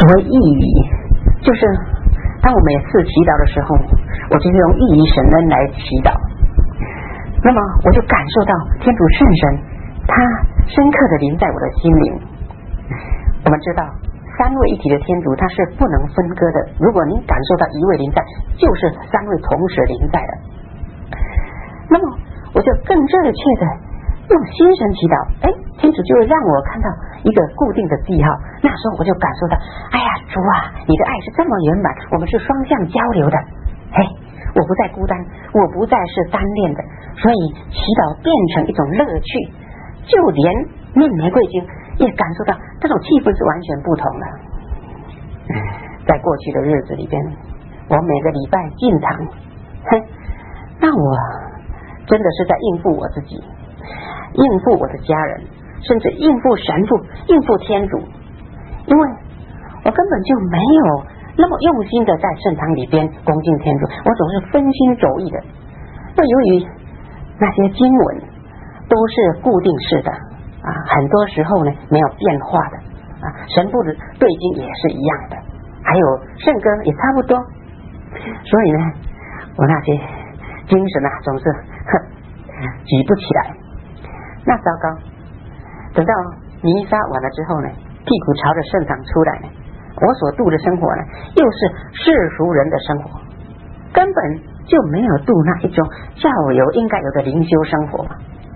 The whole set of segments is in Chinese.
所谓意义，就是当我每次祈祷的时候，我就是用意义神恩来祈祷，那么我就感受到天主圣神他深刻的临在我的心灵。我们知道三位一体的天主他是不能分割的，如果您感受到一位临在，就是三位同时临在的。那么我就更热切的用心神祈祷，天主就会让我看到一个固定的记号，那时候我就感受到，哎呀，主啊，你的爱是这么圆满，我们是双向交流的，我不再孤单，我不再是单恋的，所以祈祷变成一种乐趣，就连念玫瑰经也感受到这种气氛是完全不同的。在过去的日子里边，我每个礼拜进堂，那我真的是在应付我自己，应付我的家人，甚至应付神父，应付天主，因为我根本就没有那么用心的在圣堂里边恭敬天主，我总是分心走意的。那由于那些经文都是固定式的很多时候呢没有变化的神父的对经也是一样的，还有圣歌也差不多，所以呢我那些精神总是举不起来。那糟糕，等到弥撒完了之后呢，屁股朝着圣堂出来呢，我所度的生活呢又是世俗人的生活，根本就没有度那一种教友应该有的灵修生活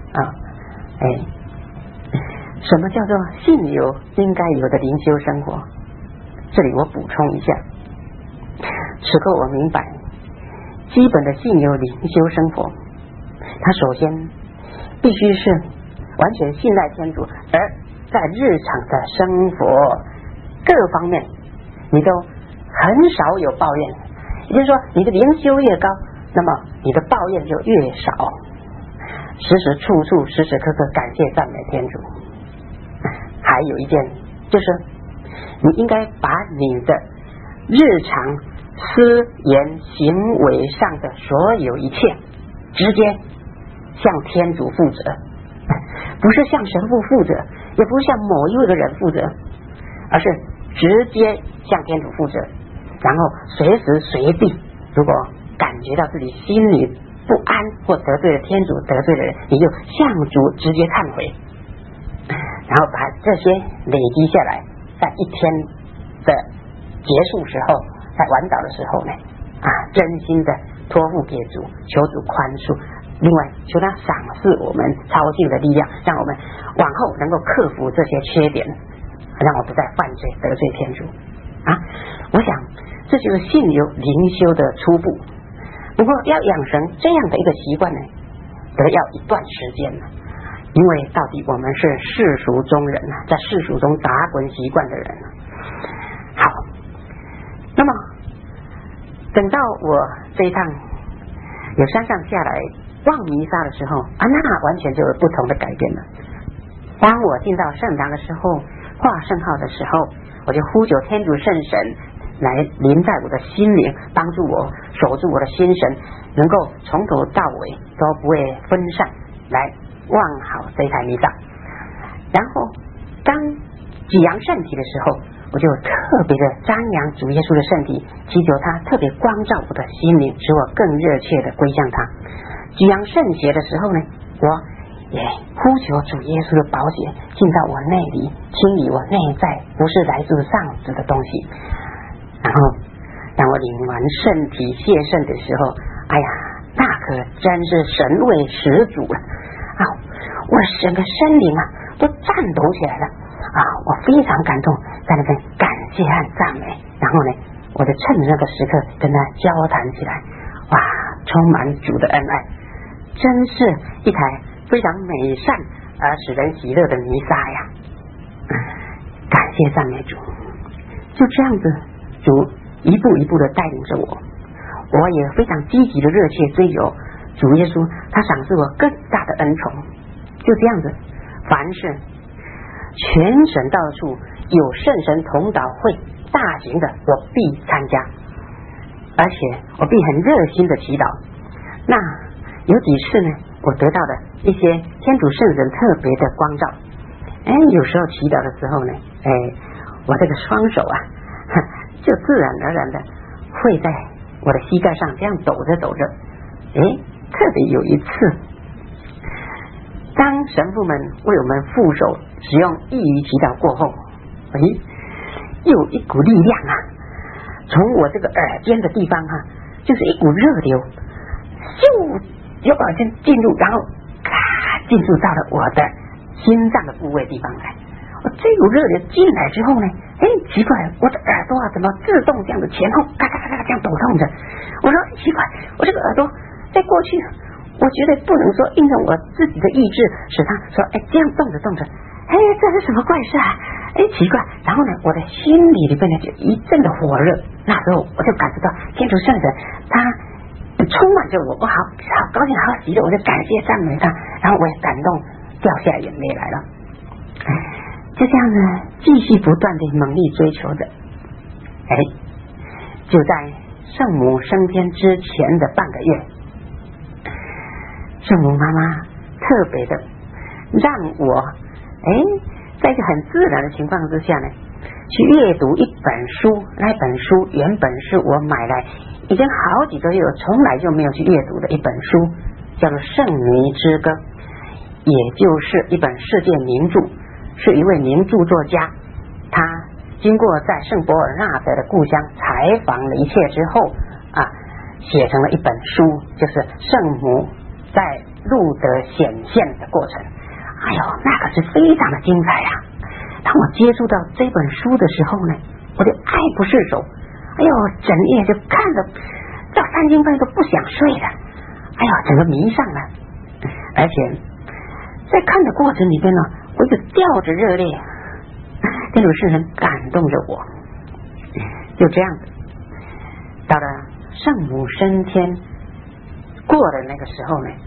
什么叫做信友应该有的灵修生活？这里我补充一下，此刻我明白基本的信友灵修生活，它首先必须是完全信赖天主，而在日常的生活各方面你都很少有抱怨，也就是说你的灵修越高，那么你的抱怨就越少，时时处处时时刻刻感谢赞美天主。还有一件就是你应该把你的日常思言行为上的所有一切直接向天主负责，不是向神父负责，也不是向某一位的人负责，而是直接向天主负责，然后随时随地如果感觉到自己心里不安或得罪了天主得罪了人，你就向主直接忏悔，然后把这些累积下来，在一天的结束时候，在晚祷的时候呢真心的托付给主，求主宽恕，另外求他赏赐我们超性的力量，让我们往后能够克服这些缺点，让我不再犯罪得罪天主我想这就是信友灵修的初步。不过要养成这样的一个习惯呢，得要一段时间了，因为到底我们是世俗中人在世俗中打滚习惯的人好，那么等到我这一趟有山上下来望弥撒的时候那完全就有不同的改变了。当我进到圣堂的时候，挂圣号的时候，我就呼求天主圣神来临在我的心灵，帮助我守住我的心神，能够从头到尾都不会分散，来望好这一台弥撒。然后当举扬圣体的时候，我就特别的瞻仰主耶稣的圣体，祈求他特别光照我的心灵，使我更热切的归向他。举扬圣血的时候呢，我也呼求主耶稣的宝血进到我内里，清理我内在不是来自上子的东西。然后当我领完圣体谢圣的时候，那可真是神味十足了我整个身灵都颤抖起来了我非常感动，在那边感谢和赞美，然后呢我就趁着那个时刻跟他交谈起来，充满主的恩爱，真是一台非常美善而使人喜乐的弥撒呀！感谢赞美主。就这样子，主一步一步的带领着我也非常积极的热切追求主耶稣，他赏赐我更大的恩宠。就这样子，凡是全省到处有圣神同祷会大型的，我必参加，而且我必很热心的祈祷。那有几次呢，我得到的一些天主圣神特别的光照，有时候祈祷的时候呢，我这个双手就自然而然的会在我的膝盖上这样抖着抖着。特别有一次，当神父们为我们副手使用异语祈祷过后，又有一股力量啊，从我这个耳边的地方啊，就是一股热流，就耳间进入，然后进入到了我的心脏的部位地方来。这股热流进来之后呢，奇怪，我的耳朵啊怎么自动这样子前后咔咔咔咔这样抖动着？我说奇怪，我这个耳朵在过去，我觉得不能说应用我自己的意志使它说这样动着动着，这是什么怪事啊？奇怪。然后呢，我的心里边呢就一阵的火热，那时候我就感觉到天主圣神他充满着我，我好高兴，好喜乐，我就感谢赞美他，然后我也感动掉下眼泪来了。就这样子继续不断的猛力追求着。就在圣母升天之前的半个月，圣母妈妈特别的让我在一个很自然的情况之下呢，去阅读一本书。那本书原本是我买来已经好几个月我从来就没有去阅读的一本书，叫做《圣弥之歌》，也就是一本世界名著，是一位名著作家，他经过在圣伯尔纳德的故乡采访了一切之后写成了一本书，就是圣母在路德显现的过程。那可是非常的精彩啊！当我接触到这本书的时候呢，我就爱不释手，整夜就看了到3更半都不想睡的，整个迷上了。而且在看的过程里边呢，我就掉着热泪，天主圣神感动着我。就这样子，到了圣母升天过的那个时候呢，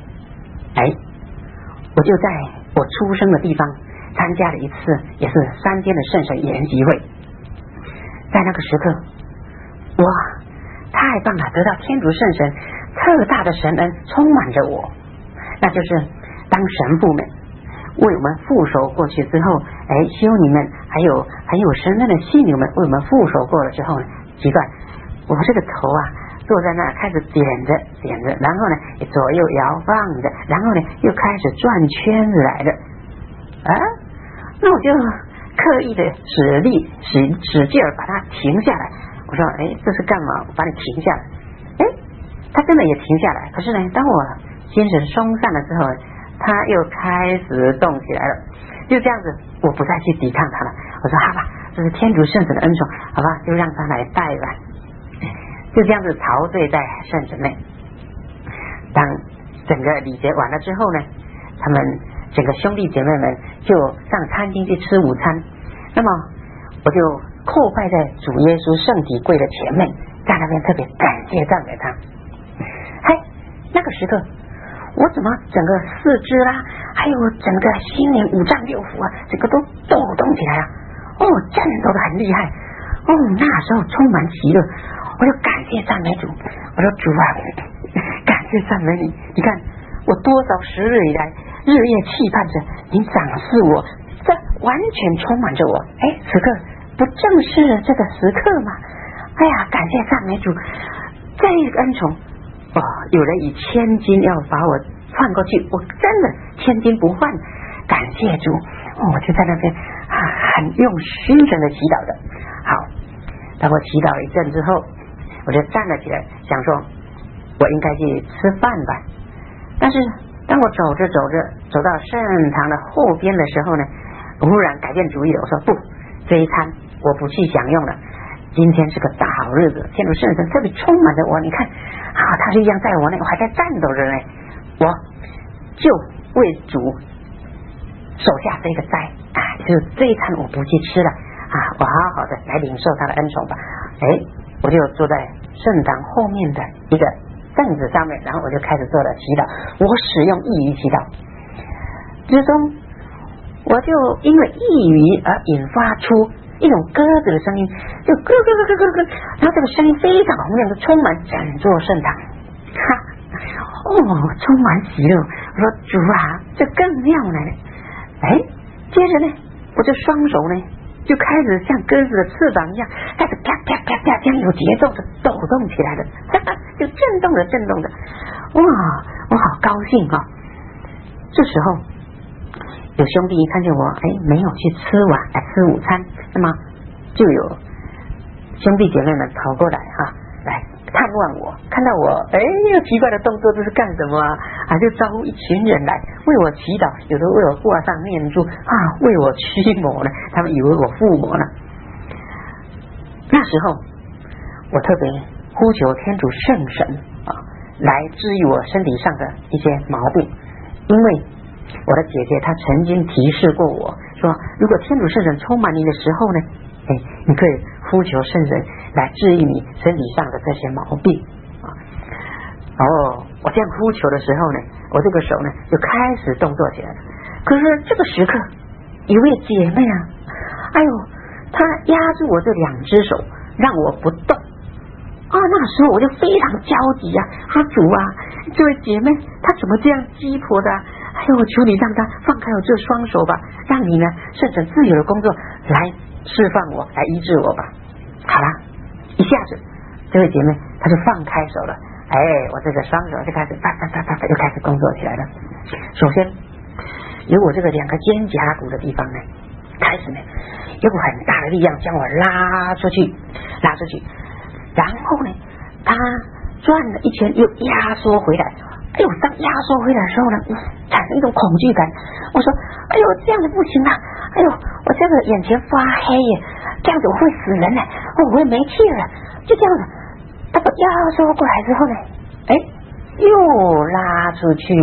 我就在我出生的地方参加了一次也是3天的圣神研习会。在那个时刻，哇，太棒了，得到天主圣神特大的神恩充满着我。那就是当神父们为我们副手过去之后，修女们还有很有神恩的信女们为我们副手过了之后呢，奇怪，我这个头坐在那开始点着，然后呢左右摇晃着，然后呢又开始转圈子来的。那我就刻意的使劲儿把它停下来。我说这是干嘛？我把你停下来。它真的也停下来。可是呢，当我精神松散了之后，它又开始动起来了。就这样子，我不再去抵抗它了。我说好吧，这是天主圣神的恩宠，好吧，就让它来带吧。就这样子陶醉在圣神内。当整个礼节完了之后呢，他们整个兄弟姐妹们就上餐厅去吃午餐。那么我就叩拜在主耶稣圣体柜的前面，在那边特别感谢赞美他。那个时刻，我怎么整个四肢啦，还有整个心灵五脏六腑整个都抖动起来了，颤抖的很厉害。那时候充满喜乐，我就感谢赞美主。我说主啊，感谢赞美你，你看我多少时日以来日夜期盼着您赏赐我，这完全充满着我。此刻不正是这个时刻吗？感谢赞美主，这一个恩宠，有人以千金要把我换过去，我真的千金不换，感谢主。我就在那边很用心神的祈祷着。好，当我祈祷了一阵之后，我就站了起来，想说我应该去吃饭吧。但是当我走着走到圣堂的后边的时候呢，我忽然改变主意了。我说不，这一餐我不去享用了，今天是个大好日子，天主圣神特别充满着我，你看他就一样在我那，我还在战斗着呢，我就为主手下这个斋就是这一餐我不去吃了我好好的来领受他的恩宠吧。我就坐在圣堂后面的一个凳子上面，然后我就开始做了祈祷。我使用异语祈祷之中，我就因为异语而引发出一种鸽子的声音，就咯咯咯咯咯咯，然后这个声音非常洪亮，就充满整座圣堂。充满喜乐。我说主啊，这更妙了。接着呢，我就双手呢就开始像鸽子的翅膀一样，开始啪啪啪啪这样有节奏的抖动起来了，就震动着，哇，我好高兴啊！这时候有兄弟一看见我，没有去吃午餐，那么就有兄弟姐妹们跑过来来探望我，看到我有奇怪的动作，这是干什么啊？就招呼一群人来为我祈祷，有的为我挂上念珠为我驱魔呢，他们以为我附魔呢。那时候我特别呼求天主圣神来治愈我身体上的一些毛病，因为我的姐姐她曾经提示过我说，如果天主圣神充满你的时候呢，你可以呼求圣神来治愈你身体上的这些毛病然后我这样呼求的时候呢，我这个手呢就开始动作起来了。可是这个时刻一位姐妹她压住我这两只手让我不动那时候我就非常焦急说主啊，这位姐妹她怎么这样鸡婆的我求你让她放开我这双手吧，让你呢圣神自由的工作来释放我，来医治我吧。好了，一下子这位姐妹她就放开手了，我这个双手就开始啪啪啪啪又开始工作起来了。首先有我这个两个肩胛骨的地方呢，开始呢有股很大的力量将我拉出去，然后呢他转了一圈又压缩回来。当压缩回来的时候呢，产生一种恐惧感。我说这样子不行我这个眼前发黑耶，这样子我会死人呢，我会没气了。就这样子他把压缩过来之后呢，又拉出去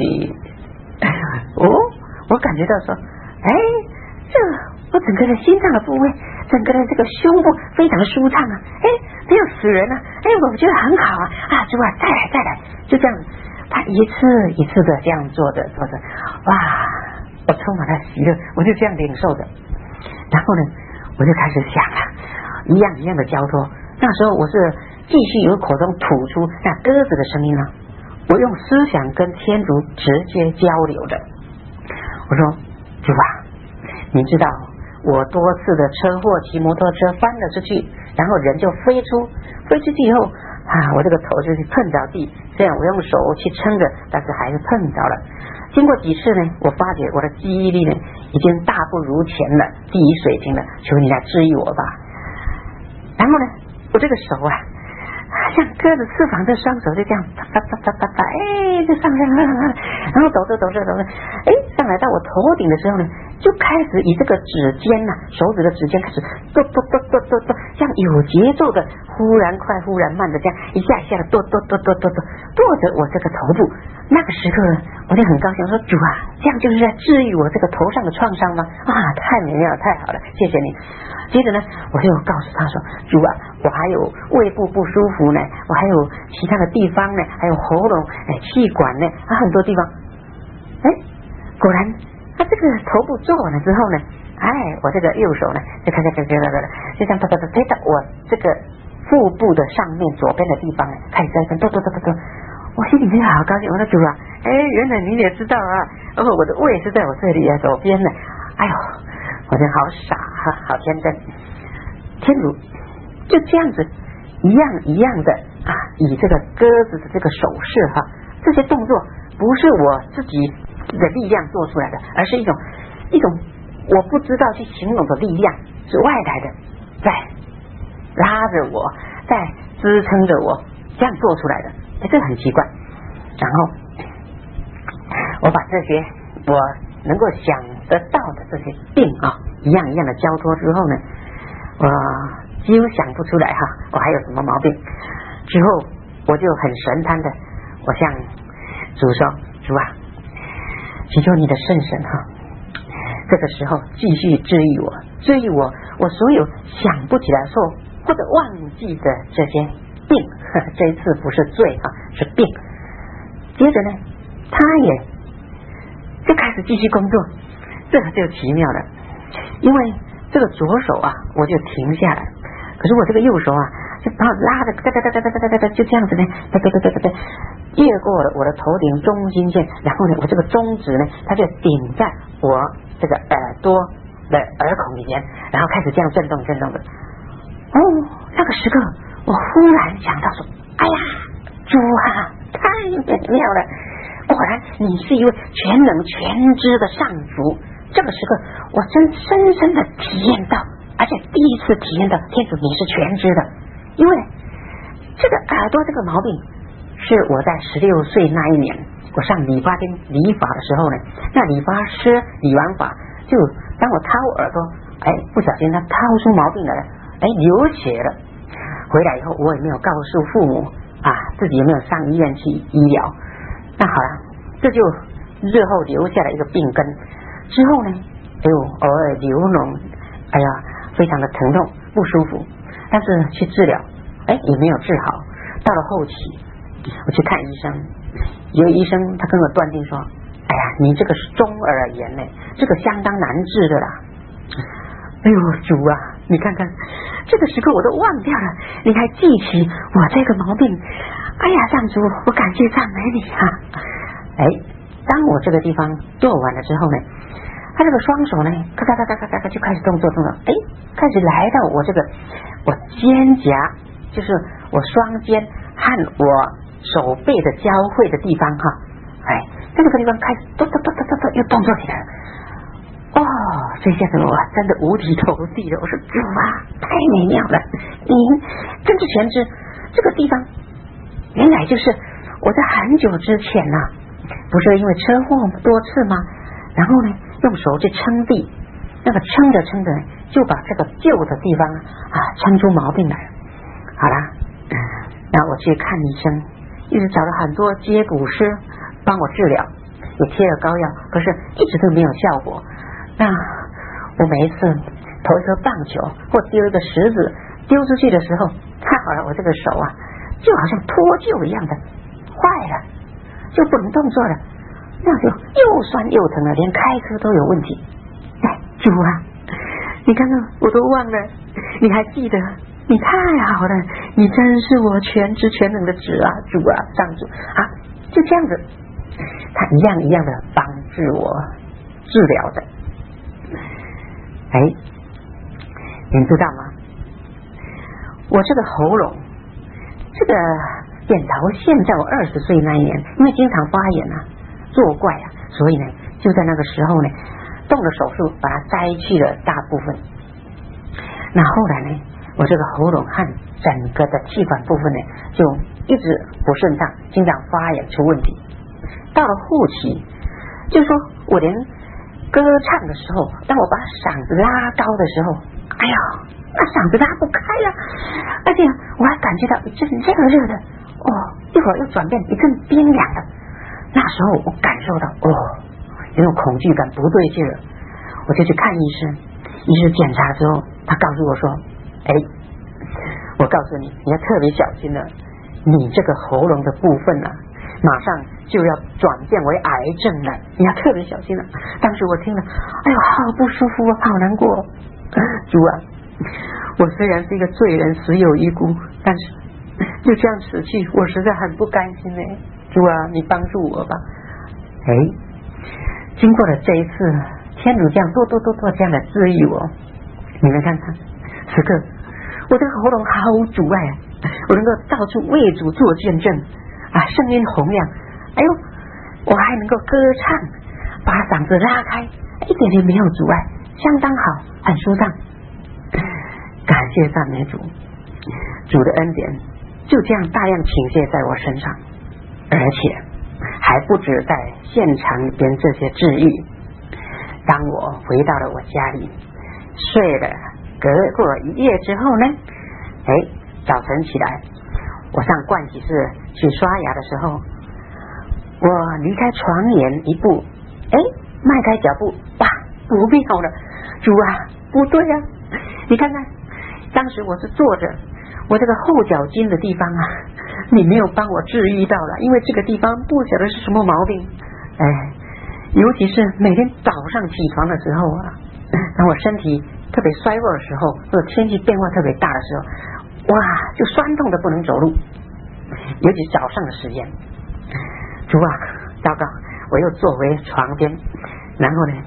我感觉到说我整个的心脏的部位，整个的这个胸部非常的舒畅没有死人我觉得很好主啊再来，就这样子他一次一次的这样做着，哇，我充满了喜乐，我就这样领受着。然后呢我就开始想一样的交托。那时候我是继续由口中吐出那鸽子的声音我用思想跟天主直接交流的。我说主啊，你知道我多次的车祸骑摩托车翻了出去，然后人就飞出去以后我这个头就是碰着地，虽然我用手去撑着，但是还是碰着了。经过几次呢，我发觉我的记忆力呢已经大不如前了，低于水平了，求你来治愈我吧。然后呢我这个手像鸽子翅膀的双手就这样啪啪啪啪啪就上来了，然后抖着上来到我头顶的时候呢，就开始以这个指尖手指的指尖开始剁，像有节奏的，忽然快忽然慢的这样一下的剁着我这个头部。那个时刻我就很高兴，说主啊，这样就是在治愈我这个头上的创伤吗？太美妙了，太好了，谢谢你。接着呢我就告诉他说，主啊，我还有胃部不舒服呢，我还有其他的地方呢，还有喉咙气管呢很多地方。果然他这个头部做完了之后呢，我这个右手呢就开始就这样推到我这个腹部的上面左边的地方开始在剁，我心里面好高兴。我说主啊，原来你也知道我的胃是在我这里左边呢。我真好傻好天真。天主就这样子一样的以这个鸽子的这个手势这些动作不是我自己的力量做出来的，而是一种我不知道去形容的力量，是外来的，在拉着我，在支撑着我，这样做出来的。这很奇怪。然后我把这些我能够想得到的这些病一样的交托之后呢，我几乎想不出来我还有什么毛病。之后我就很神贪的，我向主说，主啊，祈求你的圣神这个时候继续治愈我所有想不起来说或者忘记的这些病。这一次不是罪是病。接着呢他也就开始继续工作，这个就奇妙了。因为这个左手我就停下来，可是我这个右手就把我拉着就这样子呢越过了我的头顶中心线，然后呢我这个中指呢它就顶在我这个耳朵的耳孔里面，然后开始这样震动的。哦，那个时刻我忽然想到说，哎呀，主啊，太美妙了，果然你是一位全能全知的上主。这个时刻我真深深的体验到，而且第一次体验到天主你是全知的。因为这个耳朵这个毛病是我在16岁那一年我上理发厅理发的时候呢，那理发师理完发就当我掏耳朵，不小心他掏出毛病来了，流血了。回来以后我也没有告诉父母自己也没有上医院去医疗。那好了，这就日后留下了一个病根。之后呢，偶尔流脓，非常的疼痛不舒服，但是去治疗，也没有治好。到了后期，我去看医生，有医生他跟我断定说，你这个是中耳炎呢，这个相当难治的啦。主啊，你看看这个时刻我都忘掉了，你还记起我这个毛病。上主，我感谢赞美你啊。当我这个地方做完了之后呢，他这个双手呢，咔咔咔咔咔咔就开始动作，开始来到我这个我肩胛，就是我双肩和我手背的交汇的地方这个地方开始又动作起来了。这下子我真的五体投地了。我说主啊，太美妙了，你真是全知。这个地方原来就是我在很久之前不是因为车祸多次吗？然后呢，用手去撑地，那个撑着就把这个旧的地方撑出毛病来了。好啦，那我去看医生，一直找了很多接骨师帮我治疗，也贴了膏药，可是一直都没有效果。那我每一次投一颗棒球或丢一个石子丢出去的时候，太好了，我这个手就好像脱臼一样的坏了，就不能动作了，那就又酸又疼了，连开车都有问题。主啊，你看看我都忘了，你还记得，你太好了，你真是我全知全能的主啊，主啊，上主就这样子，他一样一样的帮助我治疗的。你知道吗？我这个喉咙这个扁桃腺在我20岁那一年，因为经常发炎作怪所以呢就在那个时候呢动了手术把它摘去了大部分。那后来呢，我这个喉咙和整个的气管部分呢就一直不顺畅，经常发炎出问题。到了后期，就是说我连歌唱的时候，当我把嗓子拉高的时候，那嗓子拉不开了，而且我还感觉到一阵热的，一会儿又转变一阵冰凉的。那时候我感受到有种恐惧感不对劲了，我就去看医生。医生检查之后，他告诉我说，我告诉你，你要特别小心了，你这个喉咙的部分马上就要转变为癌症了，你要特别小心了。当时我听了，好不舒服，好难过。主啊，我虽然是一个罪人，死有余辜，但是就这样死去，我实在很不甘心主啊，你帮助我吧。经过了这一次天主这样多这样的治愈我，你们看看此刻我这个喉咙好阻碍我能够到处为主做见证声音洪亮，我还能够歌唱，把嗓子拉开，一点点没有阻碍，相当好，很舒畅。感谢赞美主，主的恩典就这样大量倾泻在我身上，而且还不止在现场里边这些治愈。当我回到了我家里睡了隔过一夜之后呢，早晨起来我上盥洗室去刷牙的时候，我离开床沿一步，迈开脚步，不妙了，主啊，不对你看看，当时我是坐着，我这个后脚筋的地方你没有帮我治愈到了，因为这个地方不晓得是什么毛病。尤其是每天早上起床的时候当我身体特别衰弱的时候，或者天气变化特别大的时候，就酸痛的不能走路，尤其早上的时间。主啊，糟糕，我又坐回床边，然后呢，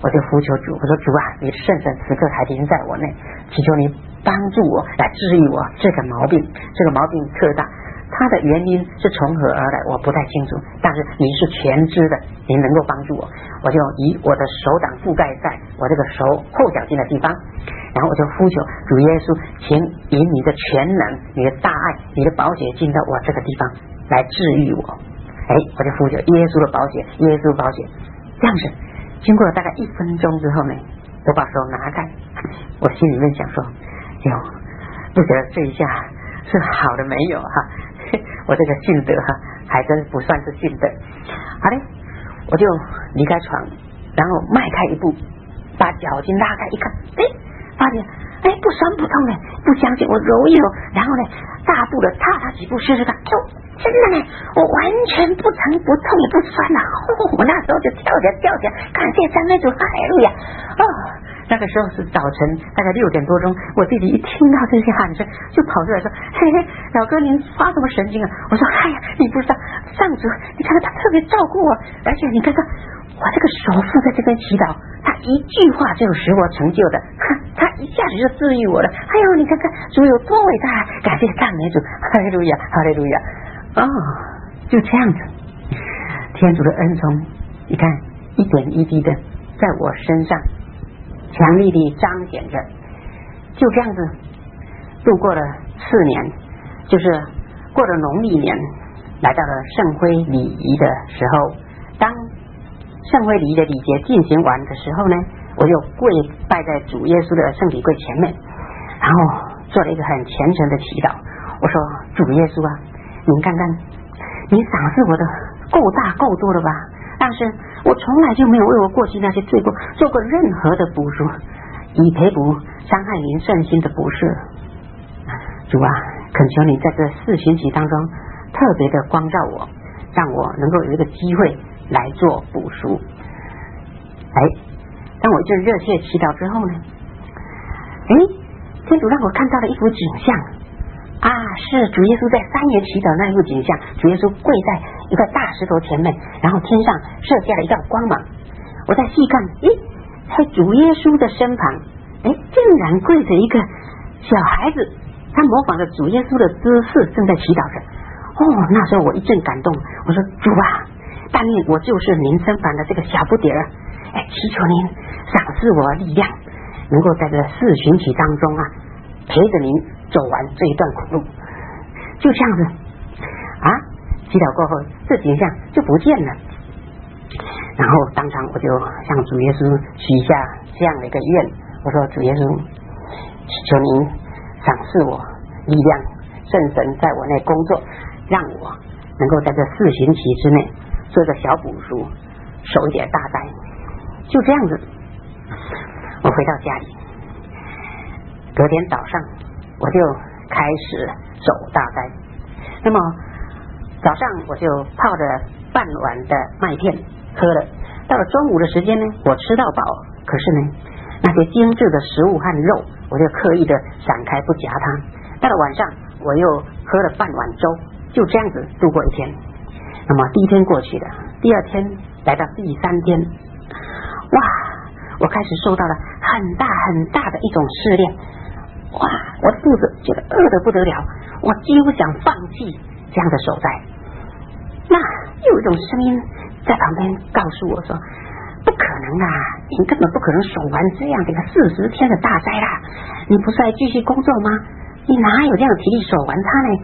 我就呼求主，我说主啊，你圣神此刻还临在我内，祈求你帮助我来治愈我这个毛病，这个毛病特大，它的原因是从何而来我不太清楚，但是你是全知的，你能够帮助我。我就以我的手掌覆盖在我这个手后脚筋的地方，然后我就呼求主耶稣，请以你的全能、你的大爱、你的宝血进到我这个地方来治愈我。我就呼求耶稣的宝血，耶稣宝血。这样子经过了大概1分钟之后呢，我把手拿开，我心里面想说，不觉得这一下是好的没有哈，我这个信德哈还真不算是信德。好嘞，我就离开床，然后迈开一步，把脚筋拉开一看，发现不酸不痛呢，不相信，我揉一揉，然后呢大步的踏几步试试看，真的呢，我完全不疼不痛也不酸了。我那时候就跳起来，感谢赞美主，哈利路亚！那个时候是早晨大概6点多钟，我弟弟一听到这些喊声就跑出来说，嘿嘿，老哥您发什么神经啊？我说你不知道，上主你看到他特别照顾我，而且你看看我这个手扶在这边祈祷，他一句话就使我成就的，他一下子就治愈我了。你看看主有多伟大，感谢赞美主，哈利路亚，哈利路亚。就这样子，天主的恩宠你看一点一滴的在我身上强力地彰显着，就这样子度过了4年，就是过了农历年，来到了圣灰礼仪的时候。当圣灰礼仪的礼节进行完的时候呢，我就跪拜在主耶稣的圣体柜前面，然后做了一个很虔诚的祈祷。我说主耶稣啊，您看看您赏赐我的够大够多了吧，但是我从来就没有为我过去那些罪过做过任何的补赎，以赔补伤害您圣心的不是。主啊，恳求你在这4旬期当中特别的光照我，让我能够有一个机会来做补赎。当我一阵热切祈祷之后呢，天主让我看到了一幅景象是主耶稣在3年祈祷那一幅景象，主耶稣跪在一个大石头前面，然后天上射下了一道光芒。我再细看，在主耶稣的身旁，竟然跪着一个小孩子，他模仿着主耶稣的姿势正在祈祷着。那时候我一阵感动，我说主啊，但愿我就是您身旁的这个小不点儿，祈求您赏赐我力量，能够在这4旬期当中陪着您走完这一段苦路。就这样子祈祷过后，这景象就不见了。然后当场我就向主耶稣许下这样的一个愿，我说主耶稣，祈求您赏赐我力量，圣神在我内工作，让我能够在这4旬期之内做个小补赎，守一点大斋。就这样子，我回到家里，隔天早上我就开始守大斋。那么早上我就泡着半碗的麦片喝了，到了中午的时间呢，我吃到饱，可是呢那些精致的食物和肉我就刻意的闪开不夹它。到了晚上我又喝了半碗粥，就这样子度过一天。那么第1天过去了，第2天来到第3天，我开始受到了很大很大的一种试炼。我的肚子觉得饿得不得了，我几乎想放弃这样的守斋。那有一种声音在旁边告诉我说，不可能你根本不可能守完这样的一个40天的大斋啦，你不是还继续工作吗？你哪有这样的体力守完它呢？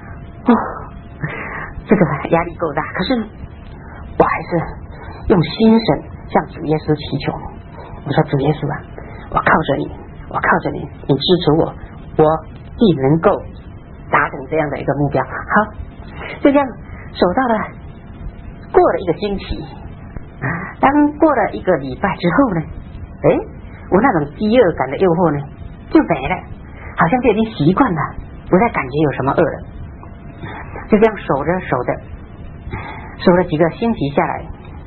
这个压力够大，可是我还是用心神向主耶稣祈求。我说主耶稣啊，我靠着你，你支持我，我必能够达成这样的一个目标。好，就这样守到了，过了1个星期，当过了1个礼拜之后呢，我那种饥饿感的诱惑呢就没了，好像就已经习惯了，不再感觉有什么饿了。就这样守了几个星期下来，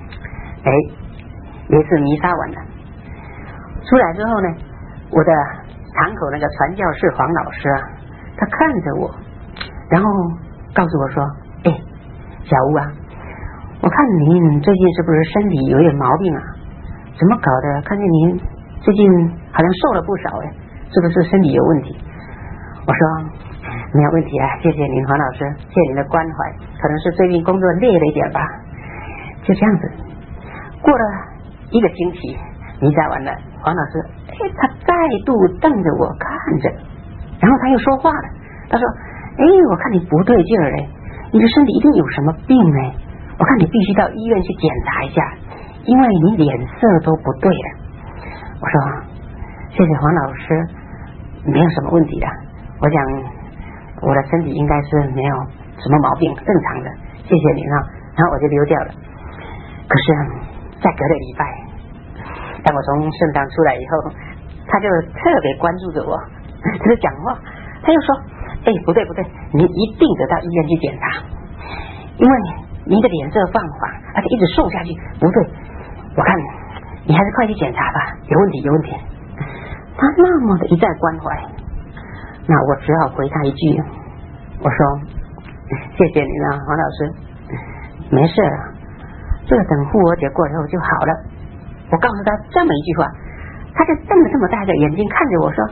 有一次弥撒完了，出来之后呢，我的堂口那个传教士黄老师他看着我，然后告诉我说，小吴我看您最近是不是身体有点毛病怎么搞的？看见您最近好像瘦了不少哎，是不是身体有问题？我说没有问题啊，谢谢您黄老师，谢谢您的关怀，可能是最近工作累了一点吧。就这样子过了1个星期，弥撒完了，黄老师他再度瞪着我看着，然后他又说话了，他说我看你不对劲儿你的身体一定有什么病我看你必须到医院去检查一下，因为你脸色都不对了。我说谢谢黄老师，没有什么问题的，我想我的身体应该是没有什么毛病，正常的，谢谢您啊。然后我就溜掉了。可是再隔了礼拜，当我从圣堂出来以后，他就特别关注着我，他就讲话，他又说不对，您一定得到医院去检查，因为您的脸色泛黄，而且一直瘦下去，不对，我看你还是快去检查吧，有问题。他那么的一再关怀，那我只好回他一句，我说谢谢您啊黄老师，没事了，这个等复活节过以后就好了。我告诉他这么一句话，他就瞪着这么大的眼睛看着我说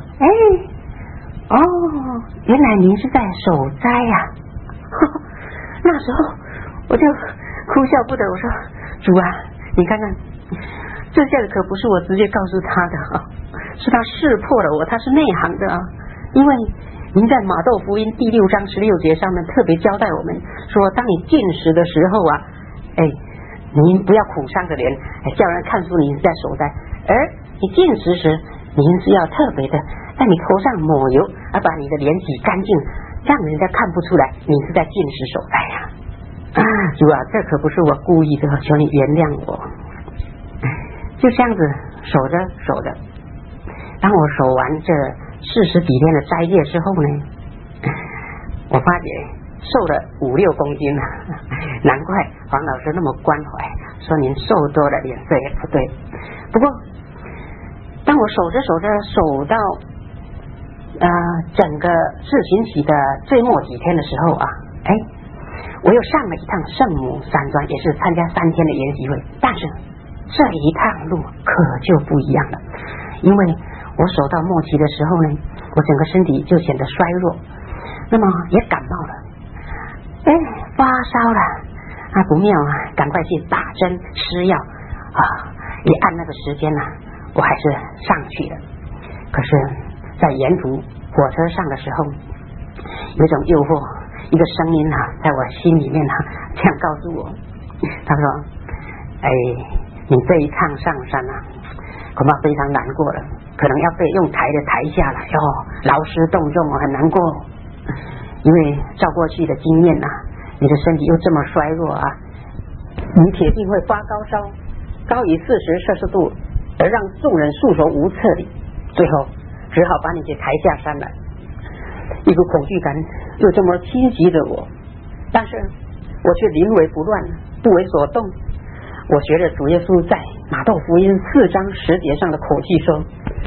原来您是在守斋呀那时候我就哭笑不得，我说主啊，你看看这下子可不是我直接告诉他的是他识破了我，他是内行的因为您在马窦福音第6章16节上面特别交代我们说，当你进食的时候您不要苦丧着脸，叫人看出你是在守斋，而你进食时您是要特别的在你头上抹油，而把你的脸洗干净，让人家看不出来你是在进食守斋主啊，这可不是我故意的，求你原谅我。就这样子守着，当我守完这40几天的斋戒之后呢，我发觉瘦了5-6公斤了，难怪黄老师那么关怀，说您瘦多了脸色也不对。不过当我守着守到整个四旬期的最末几天的时候我又上了一趟圣母山庄，也是参加3天的研习会，但是这一趟路可就不一样了，因为我守到末期的时候呢，我整个身体就显得衰弱，那么也感冒了，发烧了不妙赶快去打针吃药一按那个时间我还是上去了。可是在沿途火车上的时候，有一种诱惑，一个声音在我心里面这样告诉我，他说你这一趟上山恐怕非常难过了，可能要被用抬的抬下来劳师动众很难过，因为照过去的经验你的身体又这么衰弱你铁定会发高烧，高于40摄氏度，而让众人束手无策的，最后只好把你给抬下山来。一股恐惧感又这么侵袭着我，但是我却临危不乱，不为所动。我学着主耶稣在马窦福音4章10节上的口气说，